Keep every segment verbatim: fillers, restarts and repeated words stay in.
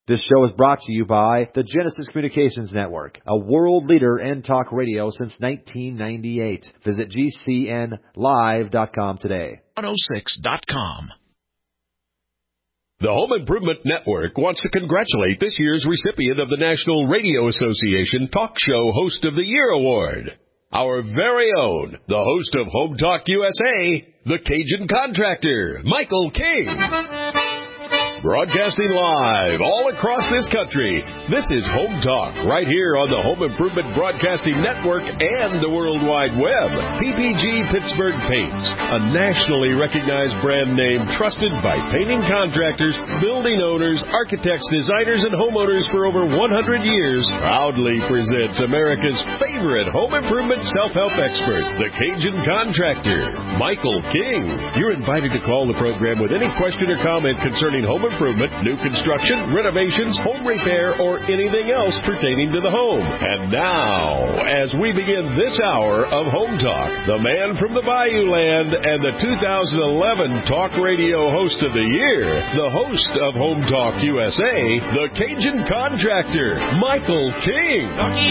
This show is brought to you by the Genesis Communications Network, a world leader in talk radio since nineteen ninety-eight. Visit G C N live dot com today. one oh six dot com. The Home Improvement Network wants to congratulate this year's recipient of the National Radio Association Talk Show Host of the Year Award. Our very own, the host of Home Talk U S A, the Cajun Contractor, Michael King. Broadcasting live all across this country, this is Home Talk, right here on the Home Improvement Broadcasting Network and the World Wide Web. P P G Pittsburgh Paints, a nationally recognized brand name trusted by painting contractors, building owners, architects, designers, and homeowners for over one hundred years, proudly presents America's favorite home improvement self-help expert, the Cajun Contractor, Michael King. You're invited to call the program with any question or comment concerning home improvement, new construction, renovations, home repair, or anything else pertaining to the home. And now, as we begin this hour of Home Talk, the man from the Bayou Land and the two thousand eleven Talk Radio Host of the Year, the host of Home Talk U S A, the Cajun Contractor, Michael King.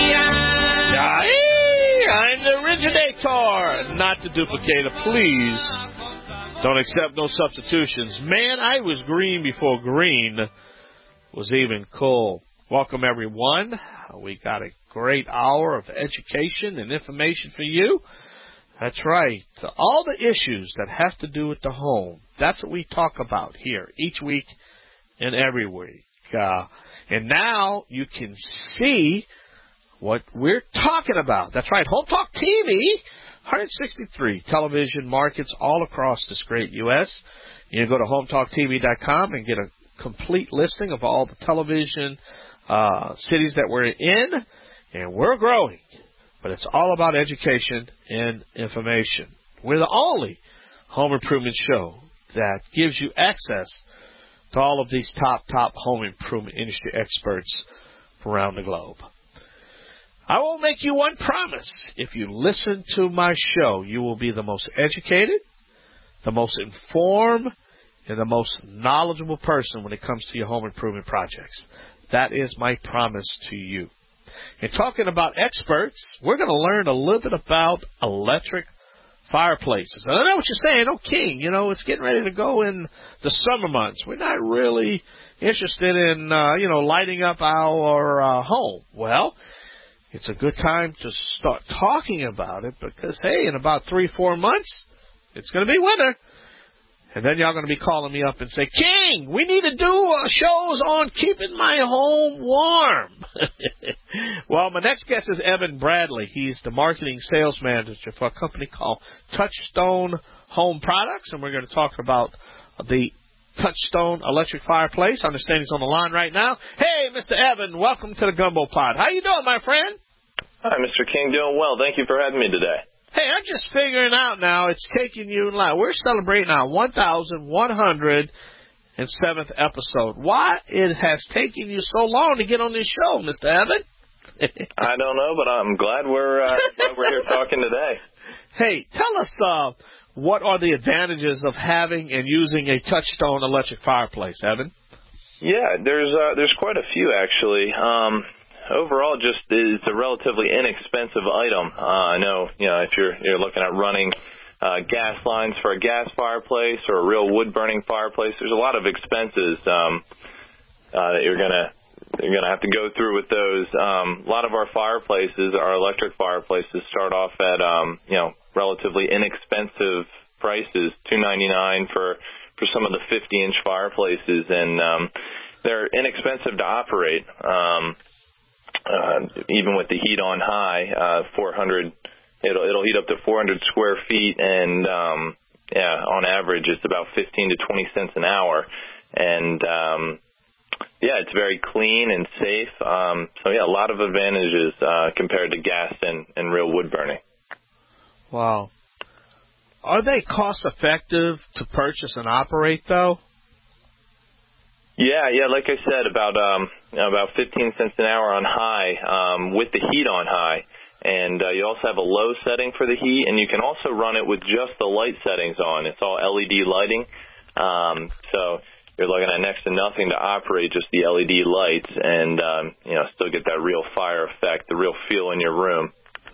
I'm the originator, not the duplicator, please. Don't accept no substitutions. Man, I was green before green was even cool. Welcome, everyone. We got a great hour of education and information for you. That's right. All the issues that have to do with the home, that's what we talk about here each week and every week. Uh, and now you can see what we're talking about. That's right, Home Talk T V. one hundred sixty-three television markets all across this great U S You can go to home talk T V dot com and get a complete listing of all the television uh, cities that we're in, and we're growing. But it's all about education and information. We're the only home improvement show that gives you access to all of these top, top home improvement industry experts around the globe. I will make you one promise. If you listen to my show, you will be the most educated, the most informed, and the most knowledgeable person when it comes to your home improvement projects. That is my promise to you. And talking about experts, we're going to learn a little bit about electric fireplaces. I know what you're saying. Oh, King, you know, it's getting ready to go in the summer months. We're not really interested in, uh, you know, lighting up our uh, home. Well, it's a good time to start talking about it because, hey, in about three, four months, it's going to be winter. And then y'all going to be calling me up and say, King, we need to do uh, shows on keeping my home warm. Well, my next guest is Evan Bradley. He's the marketing sales manager for a company called Touchstone Home Products, and we're going to talk about the Touchstone electric fireplace. I understand he's on the line right now. Hey, Mister Evan, welcome to the Gumbo Pod. How you doing, my friend? Hi, Mister King. Doing well. Thank you for having me today. Hey, I'm just figuring out now. It's taking you in line. We're celebrating our one thousand one hundred seventh episode. Why it has taken you so long to get on this show, Mister Evan? I don't know, but I'm glad we're uh, glad we're here talking today. Hey, tell us uh, what are the advantages of having and using a Touchstone electric fireplace, Evan? Yeah, there's uh, there's quite a few actually. Um, overall, just it's a relatively inexpensive item. Uh, I know, you know, if you're you're looking at running uh, gas lines for a gas fireplace or a real wood burning fireplace, there's a lot of expenses um, uh, that you're gonna you're gonna have to go through with those. Um, a lot of our fireplaces, our electric fireplaces, start off at um, you know relatively inexpensive prices, two ninety-nine for for some of the fifty inch fireplaces, and um, they're inexpensive to operate. Um, uh, even with the heat on high, uh, four hundred, it'll it'll heat up to four hundred square feet, and um, yeah, on average, it's about fifteen to twenty cents an hour, and um, yeah, it's very clean and safe. Um, so yeah, a lot of advantages uh, compared to gas and, and real wood burning. Wow. Are they cost-effective to purchase and operate, though? Yeah, yeah. Like I said, about um, about fifteen cents an hour on high, um, with the heat on high, and uh, you also have a low setting for the heat, and you can also run it with just the light settings on. It's all L E D lighting, um, so you're looking at next to nothing to operate, just the L E D lights, and um, you know, still get that real fire effect, the real feel in your room.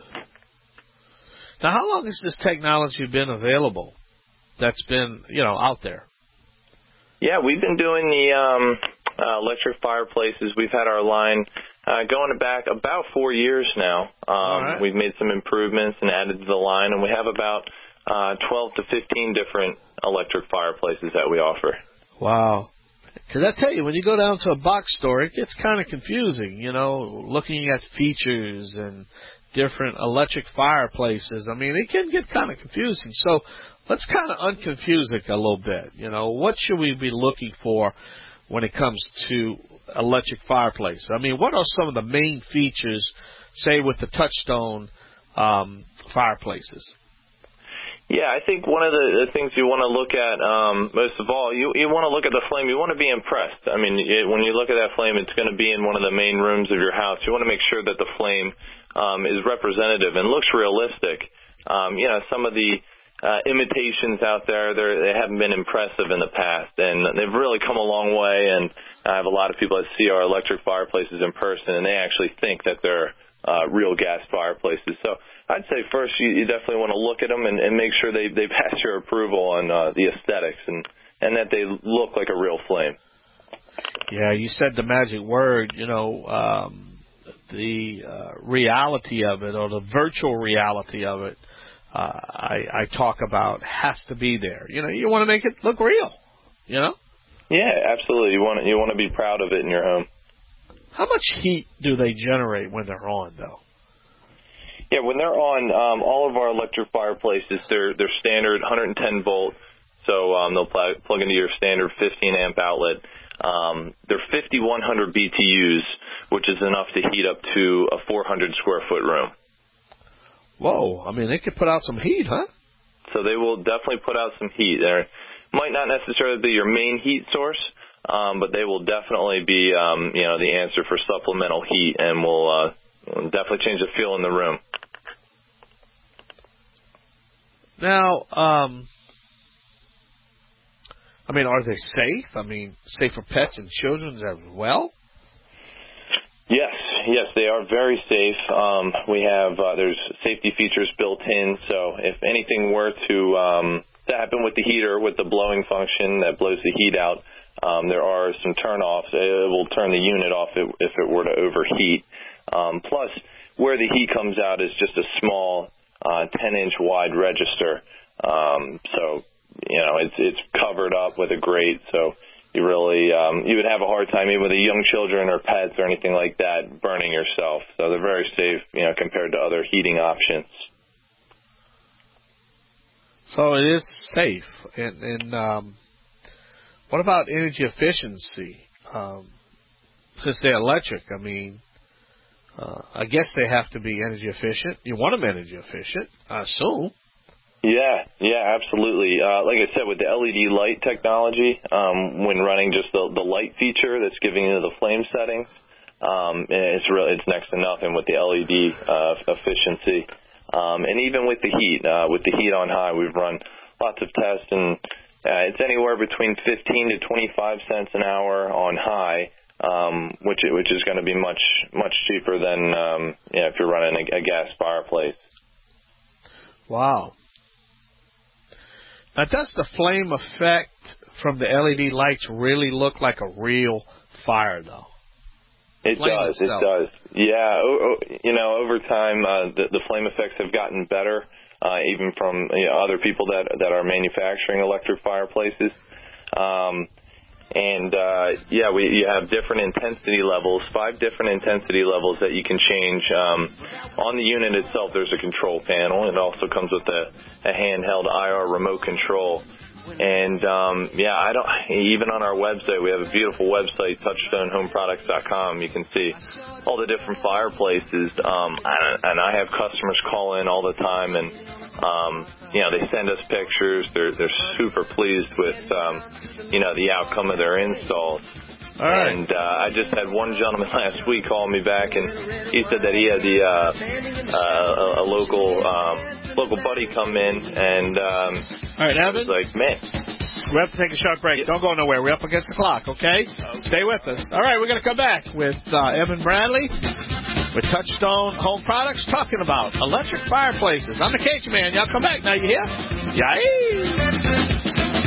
Now, how long has this technology been available? That's been, you know, out there. Yeah, we've been doing the um, uh, electric fireplaces. We've had our line uh, going back about four years now. Um, right. We've made some improvements and added to the line, and we have about uh, twelve to fifteen different electric fireplaces that we offer. Wow. Because I tell you, when you go down to a box store, it gets kind of confusing, you know, looking at features and different electric fireplaces. I mean, it can get kind of confusing. So let's kind of unconfuse it a little bit. You know, what should we be looking for when it comes to electric fireplace? I mean, what are some of the main features, say, with the Touchstone um, fireplaces? Yeah, I think one of the, the things you want to look at, um, most of all, you, you want to look at the flame. You want to be impressed. I mean, it, when you look at that flame, it's going to be in one of the main rooms of your house. You want to make sure that the flame um, is representative and looks realistic. Um, you know, some of the uh, imitations out there, they haven't been impressive in the past, and they've really come a long way. And I have a lot of people that see our electric fireplaces in person, and they actually think that they're uh, real gas fireplaces. So I'd say first you, you definitely want to look at them and, and make sure they, they pass your approval on uh, the aesthetics and, and that they look like a real flame. Yeah, you said the magic word, you know, um, the uh, reality of it or the virtual reality of it, uh, I, I talk about has to be there. You know, you want to make it look real, you know? Yeah, absolutely. You want, you want to be proud of it in your home. How much heat do they generate when they're on, though? Yeah, when they're on, um, all of our electric fireplaces, they're they're standard one hundred ten volt, so um, they'll pl- plug into your standard fifteen amp outlet. Um, they're fifty-one hundred B T Us, which is enough to heat up to a four hundred square foot room. Whoa, I mean, they could put out some heat, huh? So they will definitely put out some heat. They might not necessarily be your main heat source, um, but they will definitely be, um, you know, the answer for supplemental heat, and will uh, definitely change the feel in the room. Now, um, I mean, are they safe? I mean, safe for pets and children as well? Yes, yes, they are very safe. Um, we have, uh, there's safety features built in, so if anything were to, um, to happen with the heater, with the blowing function that blows the heat out, um, there are some turn-offs. It will turn the unit off if it were to overheat. Um, plus, where the heat comes out is just a small uh, ten inch wide register. Um, so, you know, it's it's covered up with a grate, so you really, um, you would have a hard time, even with the young children or pets or anything like that, burning yourself. So they're very safe, you know, compared to other heating options. So it is safe. And, and um, what about energy efficiency? Um, since they're electric, I mean, uh, I guess they have to be energy efficient. You want them energy efficient, I assume. Yeah, yeah, absolutely. Uh, like I said, with the L E D light technology, um, when running just the, the light feature that's giving you the flame settings, um, it's really it's next to nothing with the L E D uh, efficiency. Um, and even with the heat, uh, with the heat on high, we've run lots of tests, and uh, it's anywhere between fifteen to twenty-five cents an hour on high, um, which which is going to be much much cheaper than um, yeah, if you're running a, a gas fireplace. Wow. Now, does the flame effect from the L E D lights really look like a real fire, though? It Flame does. itself. It does. Yeah. Oh, oh, you know, over time, uh, the, the flame effects have gotten better, uh, even from you know, other people that that are manufacturing electric fireplaces. Um, and uh, yeah, we you have different intensity levels, five different intensity levels that you can change. Um, on the unit itself, there's a control panel. It also comes with a, a handheld I R remote control. And, um, yeah, I don't, even on our website, we have a beautiful website, touchstone home products dot com. You can see all the different fireplaces. Um, and I have customers call in all the time, and, um, you know, they send us pictures. They're, they're super pleased with, um, you know, the outcome of their installs. All right. And uh, I just had one gentleman last week call me back, and he said that he had the uh, uh, a, a local um, local buddy come in, and um, all right, I Evan, was like, man, We have to take a short break. Don't go nowhere. We're up against the clock, okay? Stay with us. All right, we're going to come back with uh, Evan Bradley with Touchstone Home Products talking about electric fireplaces. I'm the Cajun Man. Y'all come back now, you hear? Yay!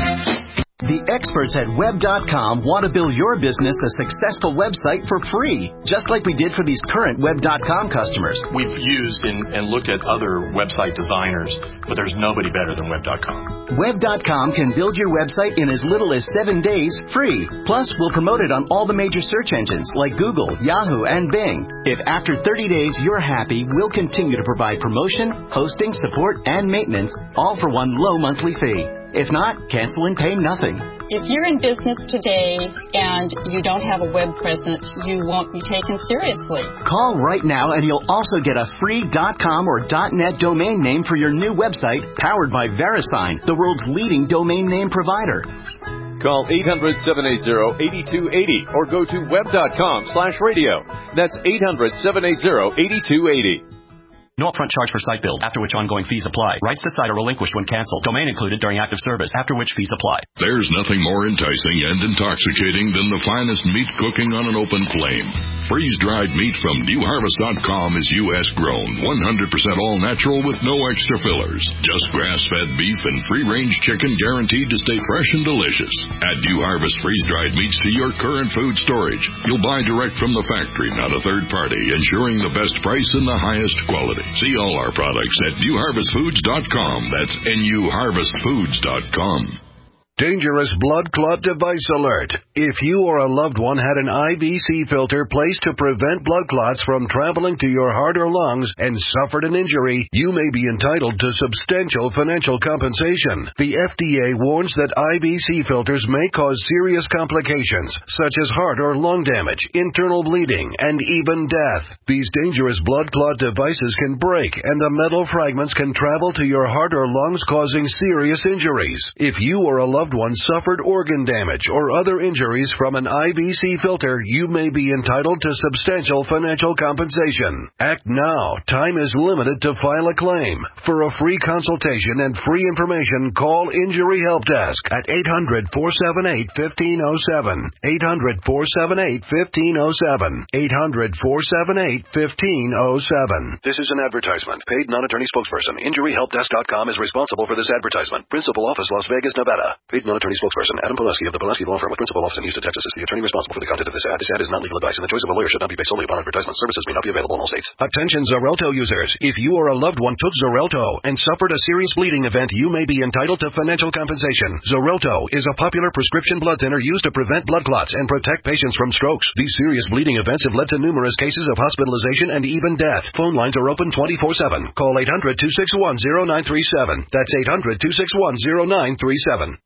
The experts at web dot com want to build your business a successful website for free, just like we did for these current web dot com customers. We've used and, and looked at other website designers, but there's nobody better than web dot com. web dot com can build your website in as little as seven days free. Plus, we'll promote it on all the major search engines like Google, Yahoo, and Bing. If after thirty days you're happy, we'll continue to provide promotion, hosting, support, and maintenance, all for one low monthly fee. If not, cancel and pay nothing. If you're in business today and you don't have a web presence, you won't be taken seriously. Call right now and you'll also get a free .com or .net domain name for your new website powered by VeriSign, the world's leading domain name provider. Call eight hundred, seven eight zero, eight two eight zero or go to web dot com slash radio. That's eight hundred, seven eight zero, eight two eight zero. No upfront charge for site build, after which ongoing fees apply. Rights to site are relinquished when canceled. Domain included during active service, after which fees apply. There's nothing more enticing and intoxicating than the finest meat cooking on an open flame. Freeze-dried meat from new harvest dot com is U S grown, one hundred percent all natural with no extra fillers. Just grass-fed beef and free-range chicken guaranteed to stay fresh and delicious. Add New Harvest freeze-dried meats to your current food storage. You'll buy direct from the factory, not a third party, ensuring the best price and the highest quality. See all our products at new harvest foods dot com. That's N U harvest foods dot com. Dangerous blood clot device alert. If you or a loved one had an I V C filter placed to prevent blood clots from traveling to your heart or lungs and suffered an injury, you may be entitled to substantial financial compensation. The F D A warns that I V C filters may cause serious complications, such as heart or lung damage, internal bleeding, and even death. These dangerous blood clot devices can break, and the metal fragments can travel to your heart or lungs, causing serious injuries. If you or a loved one suffered organ damage or other injuries from an I V C filter, you may be entitled to substantial financial compensation. Act now. Time is limited to file a claim. For a free consultation and free information, call Injury Help Desk at eight hundred, four seven eight, one five zero seven. eight hundred, four seven eight, one five zero seven. eight hundred, four seven eight, one five zero seven. This is an advertisement. Paid non-attorney spokesperson. Injury help desk dot com is responsible for this advertisement. Principal office, Las Vegas, Nevada. Paid non-attorney spokesperson Adam Pulaski of the Pulaski Law Firm with principal office in Houston, Texas is the attorney responsible for the content of this ad. This ad is not legal advice, and the choice of a lawyer should not be based solely upon advertisement. Services may not be available in all states. Attention Xarelto users. If you or a loved one took Xarelto and suffered a serious bleeding event, you may be entitled to financial compensation. Xarelto is a popular prescription blood thinner used to prevent blood clots and protect patients from strokes. These serious bleeding events have led to numerous cases of hospitalization and even death. Phone lines are open twenty-four seven. Call eight hundred, two six one, zero nine three seven. That's eight hundred, two six one, zero nine three seven.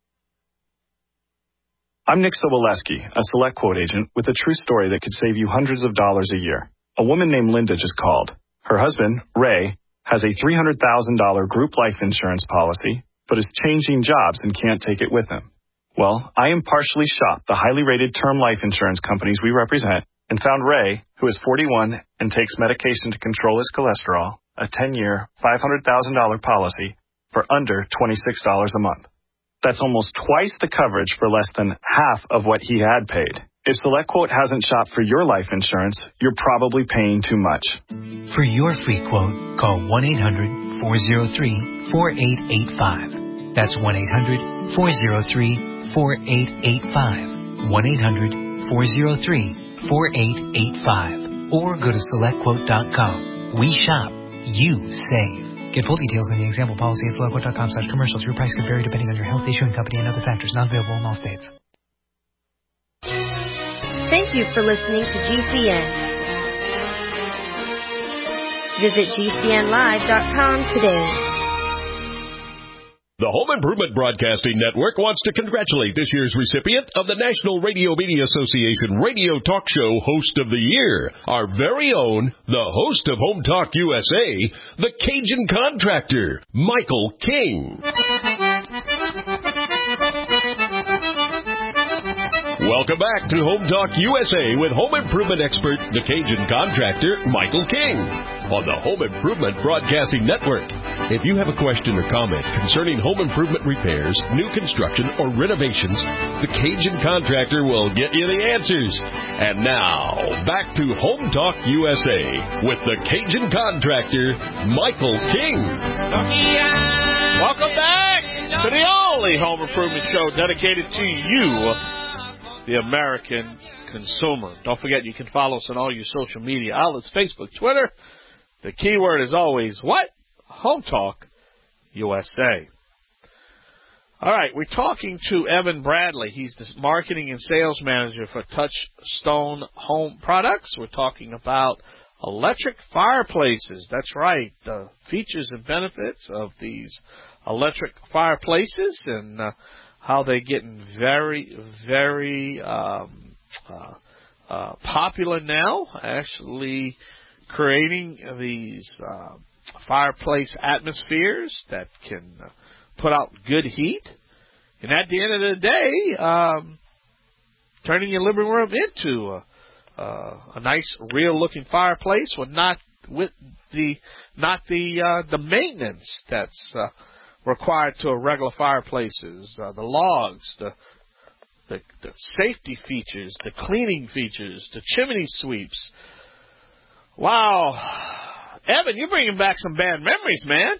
I'm Nick Soboleski, a Select Quote agent with a true story that could save you hundreds of dollars a year. A woman named Linda just called. Her husband, Ray, has a three hundred thousand dollars group life insurance policy, but is changing jobs and can't take it with him. Well, I impartially shopped the highly rated term life insurance companies we represent and found Ray, who is forty-one and takes medication to control his cholesterol, a ten-year, five hundred thousand dollars policy for under twenty-six dollars a month. That's almost twice the coverage for less than half of what he had paid. If SelectQuote hasn't shopped for your life insurance, you're probably paying too much. For your free quote, call one eight hundred, four oh three, four eight eight five. That's one eight hundred, four oh three, four eight eight five. one eight hundred, four oh three, four eight eight five. Or go to select quote dot com. We shop. You save. Get full details on the example policy at select quote dot com slash commercials. Your price could vary depending on your health, issuing company, and other factors. Not available in all states. Thank you for listening to G C N. Visit G C N live dot com today. The Home Improvement Broadcasting Network wants to congratulate this year's recipient of the National Radio Media Association Radio Talk Show Host of the Year, our very own, the host of Home Talk U S A, the Cajun Contractor, Michael King. Welcome back to Home Talk U S A with home improvement expert, the Cajun contractor, Michael King, on the Home Improvement Broadcasting Network. If you have a question or comment concerning home improvement repairs, new construction, or renovations, the Cajun contractor will get you the answers. And now, back to Home Talk U S A with the Cajun contractor, Michael King. Welcome back to the only home improvement show dedicated to you, the American consumer. Don't forget, you can follow us on all your social media outlets, Facebook, Twitter. The keyword is always what? Home Talk U S A. All right, we're talking to Evan Bradley. He's the marketing and sales manager for Touchstone Home Products. We're talking about electric fireplaces. That's right, the features and benefits of these electric fireplaces and uh, how they're getting very, very um, uh, uh, popular now, actually creating these uh, fireplace atmospheres that can uh, put out good heat. And at the end of the day, um, turning your living room into a, uh, a nice, real-looking fireplace with not with the not the uh, the maintenance that's uh, required to regular fireplaces, uh, the logs, the, the the safety features, the cleaning features, the chimney sweeps. Wow. Evan, you're bringing back some bad memories, man.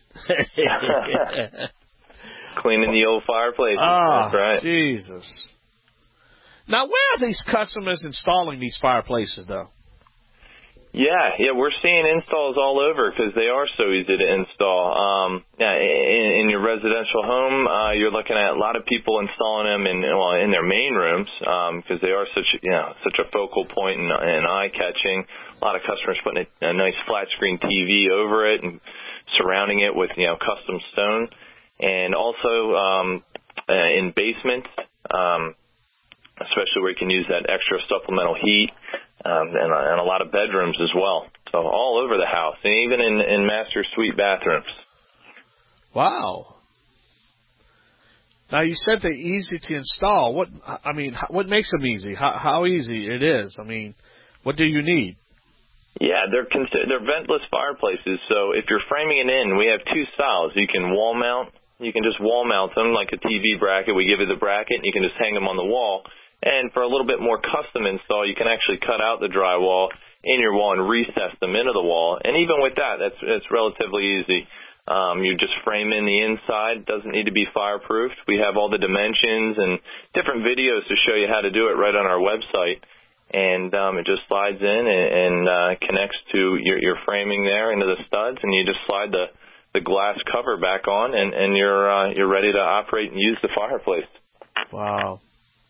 Cleaning the old fireplaces. Ah, That's right. Jesus. Now, where are these customers installing these fireplaces, though? Yeah, yeah, we're seeing installs all over because they are so easy to install. Um, yeah, in, in your residential home, uh, you're looking at a lot of people installing them in well in their main rooms because um, they are such you know such a focal point and, and eye catching. A lot of customers putting a, a nice flat screen T V over it and surrounding it with you know custom stone, and also um, uh, in basements, um, especially where you can use that extra supplemental heat. Um, and, and a lot of bedrooms as well. So all over the house, and even in, in master suite bathrooms. Wow. Now, you said they're easy to install. What I mean, what makes them easy? How, how easy it is? I mean, what do you need? Yeah, they're consider- they're ventless fireplaces. So if you're framing it in, we have two styles. You can wall mount. You can just wall mount them like a T V bracket. We give you the bracket, and you can just hang them on the wall. And for a little bit more custom install, you can actually cut out the drywall in your wall and recess them into the wall. And even with that, that's it's relatively easy. Um, you just frame in the inside. Doesn't need to be fireproofed. We have all the dimensions and different videos to show you how to do it right on our website. And um, it just slides in and, and uh, connects to your, your framing there into the studs, and you just slide the, the glass cover back on, and, and you're uh, you're ready to operate and use the fireplace. Wow.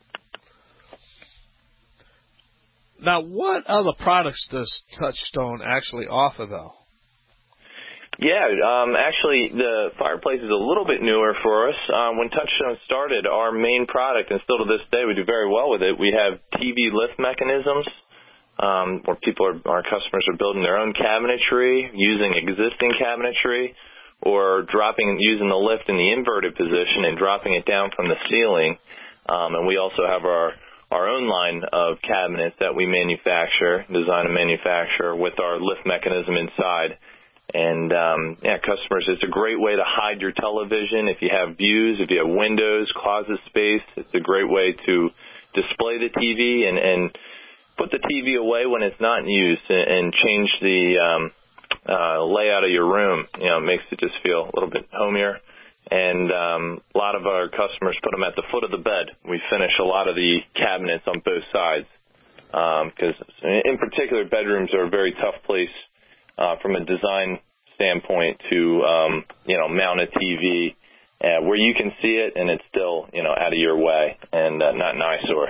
Now, what other products does Touchstone actually offer, though? Yeah, um, actually, the fireplace is a little bit newer for us. Um, when Touchstone started, our main product, and still to this day we do very well with it, we have T V lift mechanisms um, where people are, our customers are building their own cabinetry, using existing cabinetry, or dropping, using the lift in the inverted position and dropping it down from the ceiling. Um, and we also have our our own line of cabinets that we manufacture, design and manufacture with our lift mechanism inside. And, um, yeah, customers, it's a great way to hide your television. If you have views, if you have windows, closet space, it's a great way to display the T V and, and put the T V away when it's not in use and, and change the um, uh, layout of your room. You know, it makes it just feel a little bit homier. And um, a lot of our customers put them at the foot of the bed. We finish a lot of the cabinets on both sides because, um, in particular, bedrooms are a very tough place uh, from a design standpoint to, um, you know, mount a T V uh, where you can see it and it's still, you know, out of your way and uh, not an eyesore.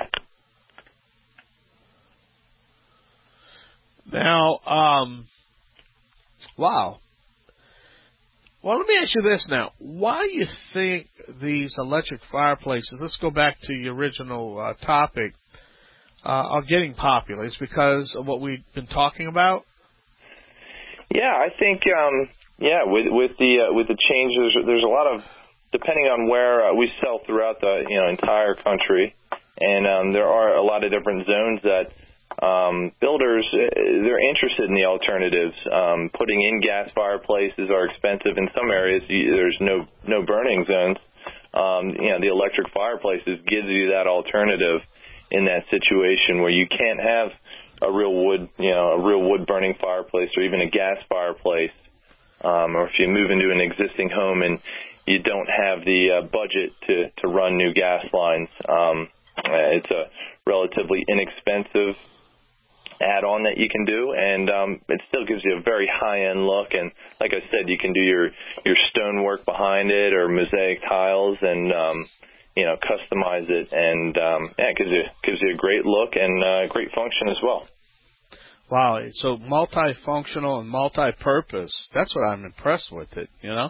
Now, um, wow. Well, let me ask you this now. Why do you think these electric fireplaces, let's go back to your original uh, topic, uh, are getting popular? It's because of what we've been talking about? Yeah, I think, um, yeah, with with the uh, with the changes, there's a lot of, depending on where uh, we sell throughout the you know entire country, And um, there are a lot of different zones that um, builders, they're interested in the alternatives. Um, putting in gas fireplaces are expensive. In some areas, there's no, no burning zones. Um, you know, the electric fireplaces gives you that alternative in that situation where you can't have a real wood, you know, a real wood burning fireplace or even a gas fireplace. Um, or if you move into an existing home and you don't have the uh, budget to, to run new gas lines, um, it's a relatively inexpensive add-on that you can do, and um, it still gives you a very high-end look. And like I said, you can do your, your stonework behind it or mosaic tiles and, um, you know, customize it. And, um, yeah, it gives you, gives you a great look and uh, great function as well. Wow, so multifunctional and multi-purpose. That's what I'm impressed with it, you know?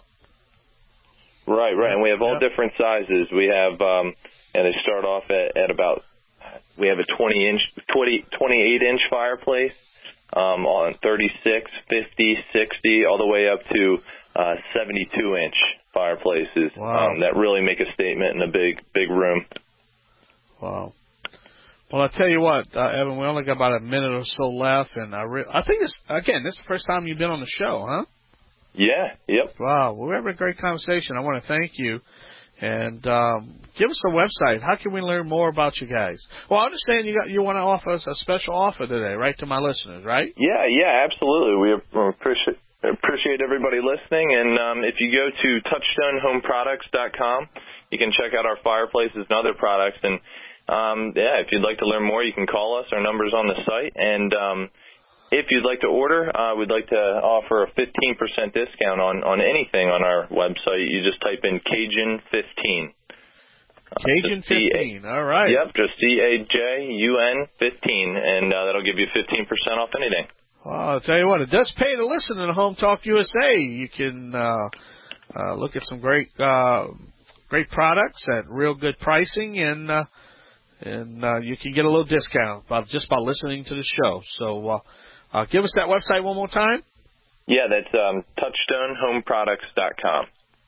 Right, right. And we have all yeah. different sizes. We have, um, and they start off at, at about, we have a twenty inch, twenty, twenty-eight inch fireplace um, on thirty-six, fifty, sixty, all the way up to uh, seventy-two inch fireplaces. Wow. Um, that really make a statement in a big, big room. Wow. Well, I'll tell you what, uh, Evan, we only got about a minute or so left, and I, re- I think it's, again, this is the first time you've been on the show, huh? Yeah, yep. Wow, we're having a great conversation. I want to thank you. And um, give us a website. How can we learn more about you guys? Well, I understand you got you want to offer us a special offer today, right, to my listeners, right? Yeah, yeah, absolutely. We appreciate appreciate everybody listening. And um, if you go to touchstone home products dot com, you can check out our fireplaces and other products. And um, yeah, if you'd like to learn more, you can call us. Our number's on the site. And um, if you'd like to order, uh, we'd like to offer a fifteen percent discount on, on anything on our website. You just type in Cajun fifteen. Cajun fifteen, all right. Yep, just C A J U N fifteen, and uh, that'll give you fifteen percent off anything. Well, I'll tell you what, it does pay to listen to Home Talk U S A. You can uh, uh, look at some great uh, great products at real good pricing, and uh, and uh, you can get a little discount by, just by listening to the show. So uh, uh, give us that website one more time. Yeah, that's um, touchstone home products dot com.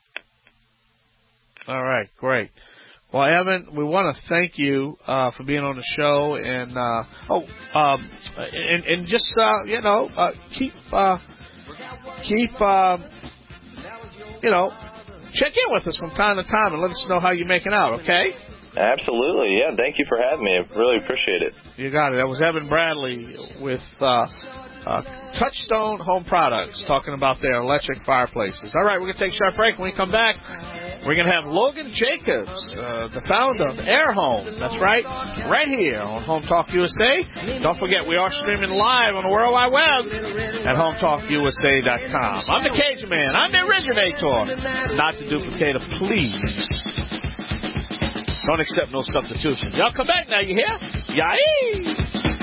All right, great. Well, Evan, we want to thank you uh, for being on the show, and uh, oh, um, and, and just uh, you know, uh, keep uh, keep uh, you know, check in with us from time to time and let us know how you're making out. Okay? Absolutely, yeah. Thank you for having me. I really appreciate it. You got it. That was Evan Bradley with uh, uh, Touchstone Home Products talking about their electric fireplaces. All right, we're gonna take a short break. When we come back, we're going to have Logan Jacobs, uh, the founder of Air Home. That's right, right here on Home Talk U S A. Don't forget, we are streaming live on the World Wide Web at home talk U S A dot com. I'm the Cajun Man. I'm the originator. Not the duplicator, please. Don't accept no substitutions. Y'all come back now, you hear? Yay!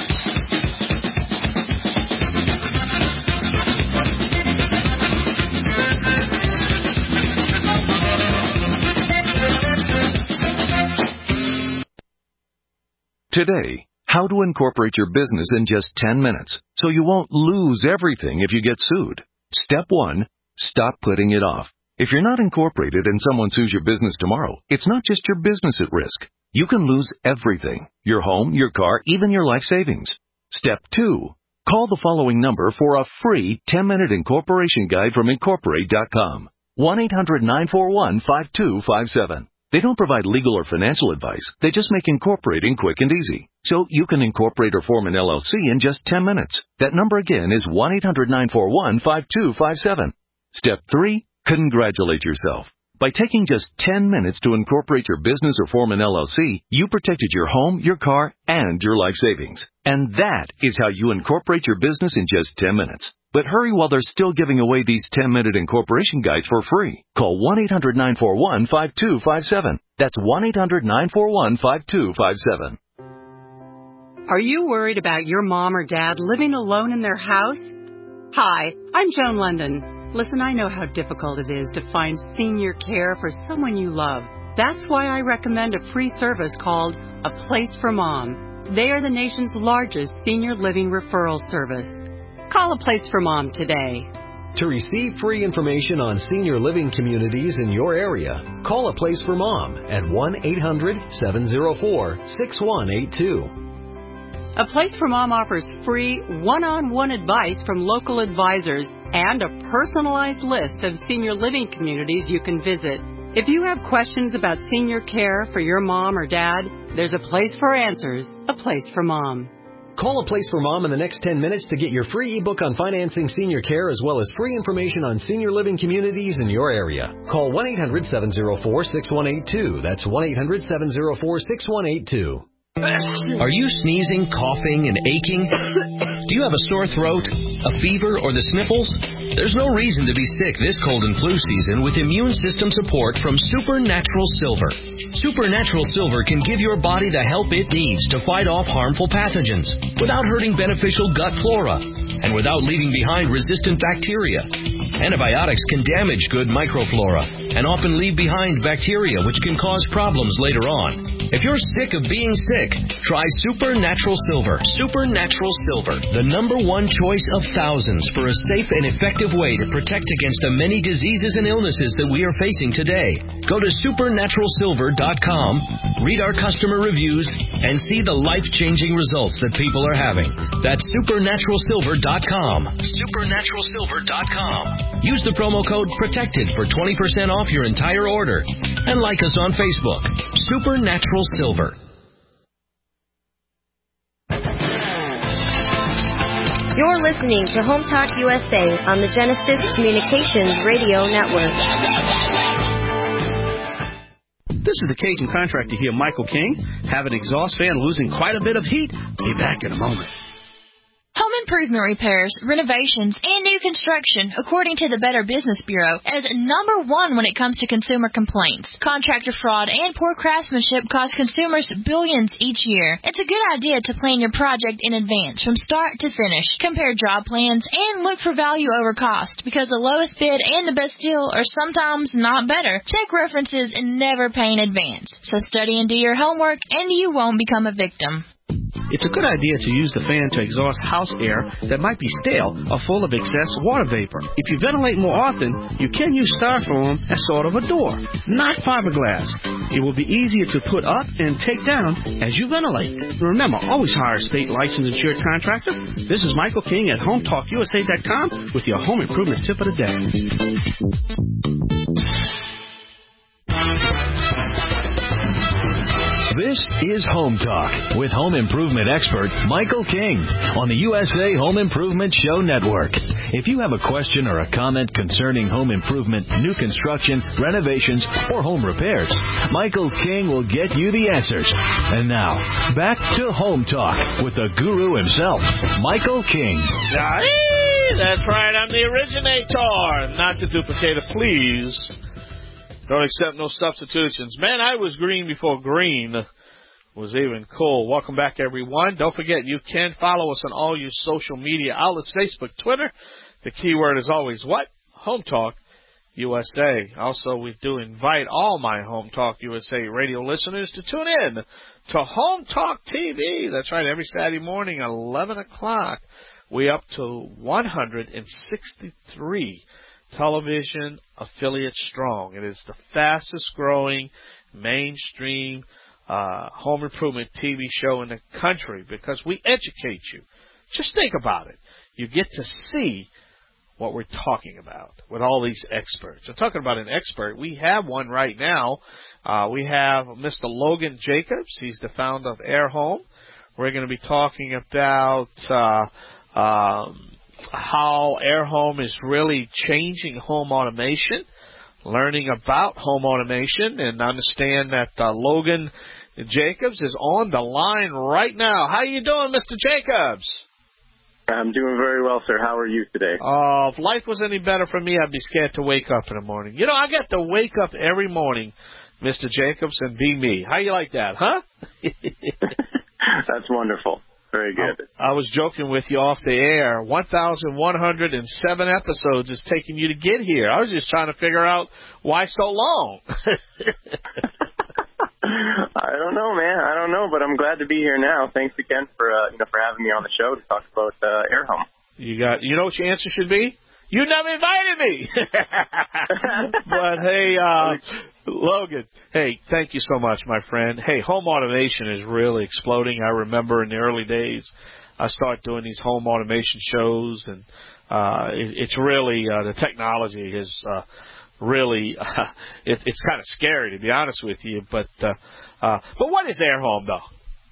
Today, how to incorporate your business in just ten minutes so you won't lose everything if you get sued. Step one, stop putting it off. If you're not incorporated and someone sues your business tomorrow, it's not just your business at risk. You can lose everything, your home, your car, even your life savings. Step two, call the following number for a free ten-minute incorporation guide from incorporate dot com. one eight hundred nine four one five two five seven. They don't provide legal or financial advice. They just make incorporating quick and easy. So you can incorporate or form an L L C in just ten minutes. That number again is one eight hundred nine four one five two five seven. Step three, congratulate yourself. By taking just ten minutes to incorporate your business or form an L L C, you protected your home, your car, and your life savings. And that is how you incorporate your business in just ten minutes. But hurry while they're still giving away these ten-minute incorporation guides for free. Call one eight hundred nine four one five two five seven. That's one eight hundred nine four one five two five seven. Are you worried about your mom or dad living alone in their house? Hi, I'm Joan London. Listen, I know how difficult it is to find senior care for someone you love. That's why I recommend a free service called A Place for Mom. They are the nation's largest senior living referral service. Call A Place for Mom today. To receive free information on senior living communities in your area, call A Place for Mom at one eight hundred seven oh four six one eight two. A Place for Mom offers free one-on-one advice from local advisors and a personalized list of senior living communities you can visit. If you have questions about senior care for your mom or dad, there's a place for answers, A Place for Mom. Call A Place for Mom in the next ten minutes to get your free ebook on financing senior care as well as free information on senior living communities in your area. Call one eight hundred seven oh four six one eight two. That's one eight hundred seven oh four six one eight two. Are you sneezing, coughing, and aching? Do you have a sore throat, a fever, or the sniffles? There's no reason to be sick this cold and flu season with immune system support from Supernatural Silver. Supernatural Silver can give your body the help it needs to fight off harmful pathogens without hurting beneficial gut flora and without leaving behind resistant bacteria. Antibiotics can damage good microflora and often leave behind bacteria which can cause problems later on. If you're sick of being sick, try Supernatural Silver. Supernatural Silver, the number one choice of thousands for a safe and effective way to protect against the many diseases and illnesses that we are facing today. Go to supernatural silver dot com, read our customer reviews, and see the life-changing results that people are having. That's supernatural silver dot com. supernatural silver dot com. Use the promo code PROTECTED for twenty percent off your entire order. And like us on Facebook, Supernatural Silver. You're listening to Home Talk U S A on the Genesis Communications Radio Network. This is the Cajun contractor here, Michael King. Have an exhaust fan losing quite a bit of heat? Be back in a moment. Home improvement repairs, renovations, and new construction, according to the Better Business Bureau, is number one when it comes to consumer complaints. Contractor fraud and poor craftsmanship cost consumers billions each year. It's a good idea to plan your project in advance from start to finish. Compare job plans and look for value over cost because the lowest bid and the best deal are sometimes not better. Check references and never pay in advance. So study and do your homework and you won't become a victim. It's a good idea to use the fan to exhaust house air that might be stale or full of excess water vapor. If you ventilate more often, you can use styrofoam as sort of a door, not fiberglass. It will be easier to put up and take down as you ventilate. Remember, always hire a state licensed insured contractor. This is Michael King at home talk u s a dot com with your home improvement tip of the day. This is Home Talk with home improvement expert Michael King on the U S A Home Improvement Show Network. If you have a question or a comment concerning home improvement, new construction, renovations, or home repairs, Michael King will get you the answers. And now, back to Home Talk with the guru himself, Michael King. Aye, that's right, I'm the originator. Not to duplicate it, please. Don't accept no substitutions. Man, I was green before green was even cool. Welcome back, everyone. Don't forget, you can follow us on all your social media outlets, Facebook, Twitter. The keyword is always what? Home Talk U S A. Also, we do invite all my Home Talk U S A radio listeners to tune in to Home Talk T V. That's right, every Saturday morning, eleven o'clock. We up to one hundred sixty-three television affiliates strong. It is the fastest growing mainstream uh, home improvement T V show in the country because we educate you. Just think about it. You get to see what we're talking about with all these experts. I'm talking about an expert. We have one right now. Uh, we have Mister Logan Jacobs. He's the founder of Air Home. We're going to be talking about uh, um, how Air Home is really changing home automation, learning about home automation, and understand that uh, Logan Jacobs is on the line right now. How you doing, Mister Jacobs? I'm doing very well, sir. How are you today? Oh, if life was any better for me, I'd be scared to wake up in the morning. You know, I get to wake up every morning, Mister Jacobs, and be me. How you like that, huh? That's wonderful. Very good. I, I was joking with you off the air. one thousand one hundred seven episodes it's taking you to get here. I was just trying to figure out why so long. I don't know, man. I don't know, but I'm glad to be here now. Thanks again for uh, you know for having me on the show to talk about uh, Air Home. You got, you know what your answer should be? You never invited me. But, hey, uh, Logan, hey, thank you so much, my friend. Hey, home automation is really exploding. I remember in the early days, I started doing these home automation shows, and uh, it, it's really, uh, the technology is uh, really, uh, it, it's kind of scary, to be honest with you. But, uh, uh, but what is AirHome, though?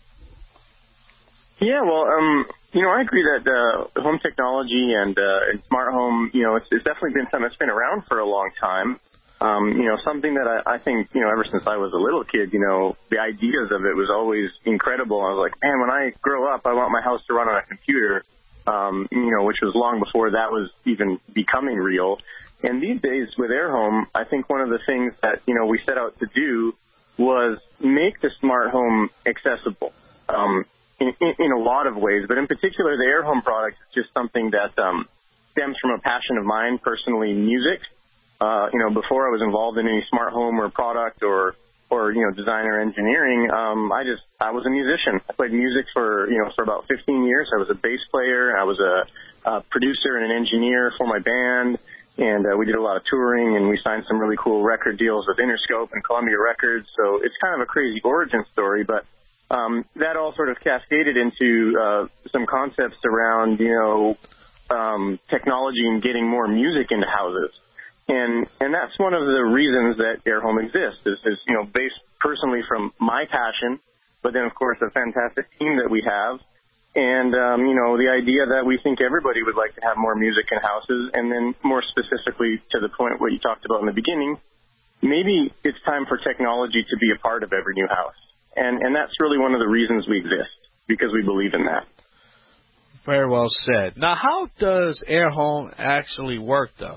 Yeah, well, um, you know, I agree that uh, home technology and, uh, and smart home, you know, it's, it's definitely been something that's been around for a long time. Um, you know, something that I, I think, you know, ever since I was a little kid, you know, the ideas of it was always incredible. I was like, man, when I grow up, I want my house to run on a computer, um, you know, which was long before that was even becoming real. And these days with AirHome, I think one of the things that, you know, we set out to do was make the smart home accessible. Um, In, in, in a lot of ways, but in particular, the AirHome product is just something that um, stems from a passion of mine, personally, music. Uh, you know, before I was involved in any smart home or product or, or you know, design or engineering, um, I just I was a musician. I played music for you know for about fifteen years. I was a bass player. I was a, a producer and an engineer for my band, and uh, we did a lot of touring, and we signed some really cool record deals with Interscope and Columbia Records. So it's kind of a crazy origin story, but Um, that all sort of cascaded into uh, some concepts around, you know, um, technology and getting more music into houses. And and that's one of the reasons that AirHome exists, is, is, you know, based personally from my passion, but then, of course, a fantastic team that we have. And, um, you know, the idea that we think everybody would like to have more music in houses. And then more specifically to the point what you talked about in the beginning, maybe it's time for technology to be a part of every new house. And and that's really one of the reasons we exist, because we believe in that. Very well said. Now, how does AirHome actually work, though?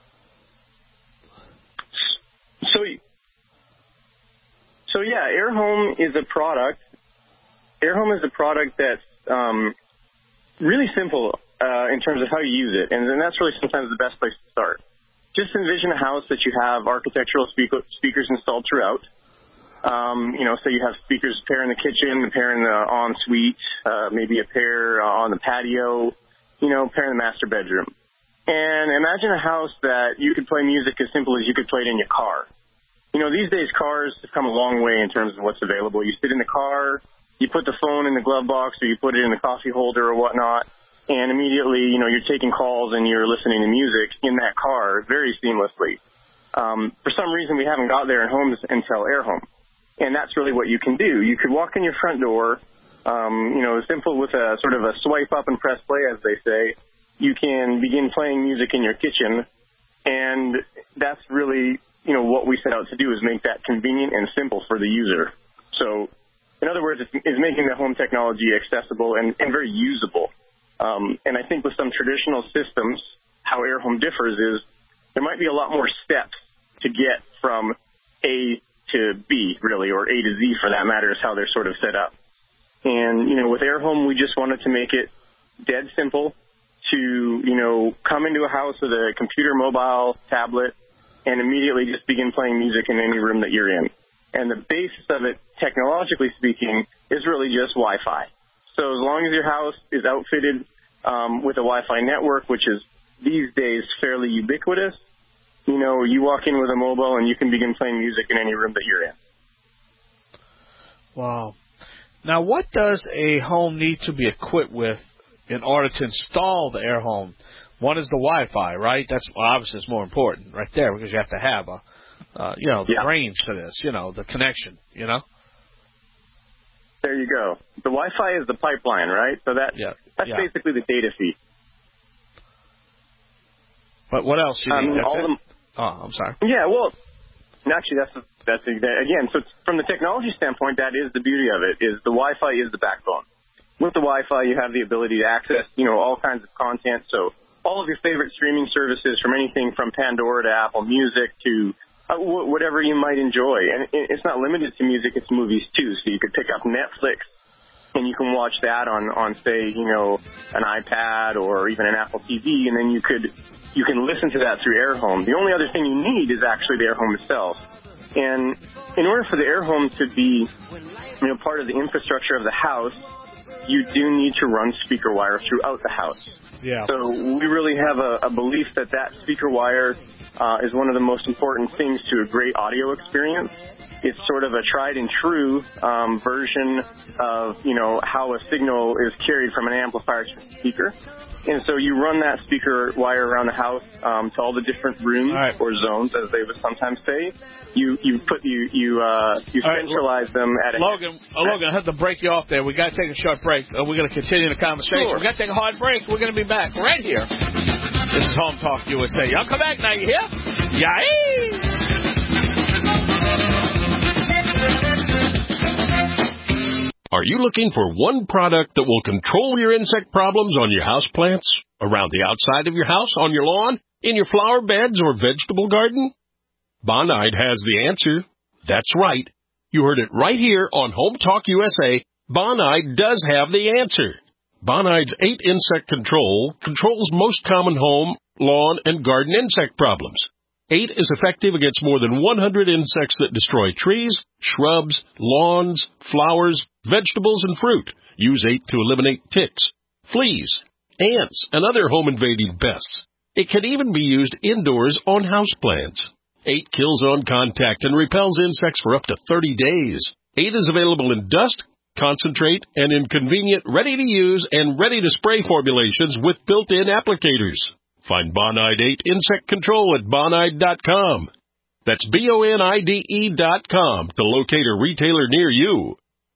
So, so yeah, AirHome is a product. AirHome is a product that's um, really simple uh, in terms of how you use it, and, and that's really sometimes the best place to start. Just envision a house that you have architectural speaker, speakers installed throughout. Um, you know, so you have speakers, a pair in the kitchen, a pair in the ensuite, uh, maybe a pair uh, on the patio, you know, a pair in the master bedroom. And imagine a house that you could play music as simple as you could play it in your car. You know, these days cars have come a long way in terms of what's available. You sit in the car, you put the phone in the glove box, or you put it in the coffee holder or whatnot, and immediately, you know, you're taking calls and you're listening to music in that car very seamlessly. Um, for some reason, we haven't got there in homes until AirHome. And that's really what you can do. You could walk in your front door, um, you know, simple with a sort of a swipe up and press play, as they say. You can begin playing music in your kitchen, and that's really, you know, what we set out to do, is make that convenient and simple for the user. So, in other words, it's, it's making the home technology accessible and, and very usable. Um, and I think with some traditional systems, how AirHome differs is there might be a lot more steps to get from A to B, really, or A to Z for that matter, is how they're sort of set up. And, you know, with AirHome, we just wanted to make it dead simple to, you know, come into a house with a computer, mobile, tablet, and immediately just begin playing music in any room that you're in. And the basis of it, technologically speaking, is really just Wi-Fi. So as long as your house is outfitted um, with a Wi-Fi network, which is these days fairly ubiquitous, you know, you walk in with a mobile and you can begin playing music in any room that you're in. Wow. Now, what does a home need to be equipped with in order to install the AirHome? One is the Wi-Fi, right? That's well, obviously it's more important right there, because you have to have a, uh, you know, the yeah. range to this, you know, the connection, you know? There you go. The Wi-Fi is the pipeline, right? So that yeah. that's yeah. basically the data feed. But what else you need? Um, that's all it? the, Oh, I'm sorry. Yeah, well, actually, that's that's again. So from the technology standpoint, that is the beauty of it. Is the Wi-Fi is the backbone. With the Wi-Fi, you have the ability to access, you know, all kinds of content. So all of your favorite streaming services, from anything from Pandora to Apple Music to uh, w- whatever you might enjoy, and it's not limited to music; it's movies too. So you could pick up Netflix, and you can watch that on on say, you know, an iPad or even an Apple T V, and then you could. You can listen to that through AirHome. The only other thing you need is actually the AirHome itself. And in order for the AirHome to be, you know, part of the infrastructure of the house, you do need to run speaker wire throughout the house. Yeah. So we really have a, a belief that that speaker wire uh, is one of the most important things to a great audio experience. It's sort of a tried and true um, version of, you know, how a signal is carried from an amplifier to a speaker. And so you run that speaker wire around the house um, to all the different rooms right. or zones, as they would sometimes say. You you put you you uh, you centralize right. them at a Logan. Uh, Logan, I have to break you off there. We got to take a short break. Uh, we're going to continue the conversation. Sure. We got to take a hard break. We're going to be back right here. This is Home Talk U S A. Y'all come back now. You hear? Yay! Are you looking for one product that will control your insect problems on your houseplants, around the outside of your house, on your lawn, in your flower beds or vegetable garden? Bonide has the answer. That's right. You heard it right here on Home Talk U S A. Bonide does have the answer. Bonide's eight Insect Control controls most common home, lawn, and garden insect problems. eight is effective against more than one hundred insects that destroy trees, shrubs, lawns, flowers, vegetables, and fruit. Use eight to eliminate ticks, fleas, ants, and other home-invading pests. It can even be used indoors on houseplants. eight kills on contact and repels insects for up to thirty days. eight is available in dust, concentrate, and in convenient, ready-to-use and ready-to-spray formulations with built-in applicators. Find Bonide eight Insect Control at bonide dot com. That's B O N I D E dot com to locate a retailer near you.